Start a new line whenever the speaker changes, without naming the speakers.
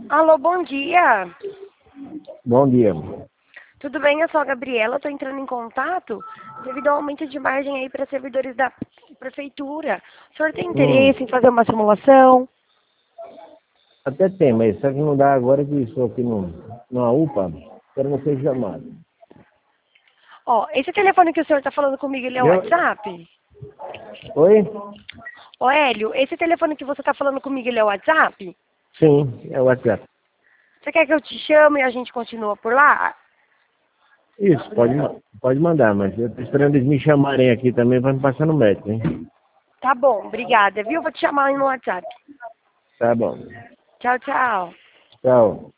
Alô, bom dia.
Bom dia.
Tudo bem? Eu sou a Gabriela, estou entrando em contato devido ao aumento de margem aí para servidores da prefeitura. O senhor tem interesse em fazer uma simulação?
Até tem, mas só que não dá agora que estou aqui numa UPA, espero não ser chamado.
Ó, esse telefone que o senhor está falando comigo, ele é o
Eu-
WhatsApp?
Oi?
Ô, Hélio, esse telefone que você está falando comigo, ele é o WhatsApp?
Sim, é o WhatsApp.
Você quer que eu te chame e a gente continua por lá?
Isso, pode mandar, mas eu estou esperando eles me chamarem aqui também para me passar no médico, hein?
Tá bom, obrigada, viu? Vou te chamar aí no WhatsApp.
Tá bom.
Tchau, tchau.
Tchau.